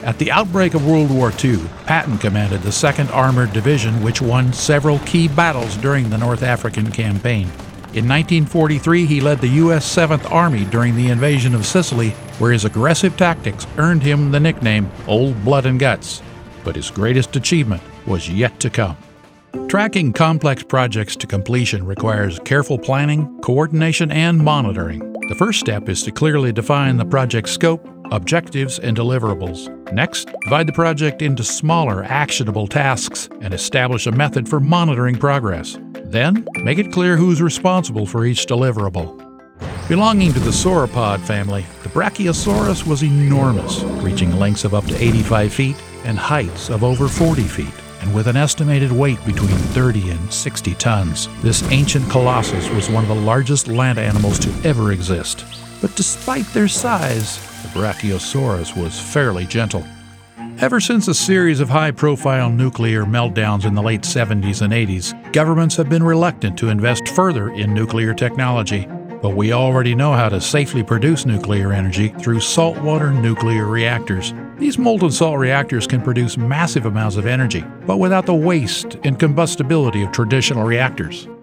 At the outbreak of World War II, Patton commanded the 2nd Armored Division, which won several key battles during the North African Campaign. In 1943, he led the U.S. 7th Army during the invasion of Sicily, where his aggressive tactics earned him the nickname Old Blood and Guts. But his greatest achievement was yet to come. Tracking complex projects to completion requires careful planning, coordination, and monitoring. The first step is to clearly define the project scope, objectives, and deliverables. Next, divide the project into smaller, actionable tasks and establish a method for monitoring progress. Then, make it clear who's responsible for each deliverable. Belonging to the sauropod family, the Brachiosaurus was enormous, reaching lengths of up to 85 feet and heights of over 40 feet. And with an estimated weight between 30 and 60 tons, this ancient colossus was one of the largest land animals to ever exist. But despite their size, the Brachiosaurus was fairly gentle. Ever since a series of high-profile nuclear meltdowns in the late 70s and 80s, governments have been reluctant to invest further in nuclear technology. But we already know how to safely produce nuclear energy through saltwater nuclear reactors. These molten salt reactors can produce massive amounts of energy, but without the waste and combustibility of traditional reactors.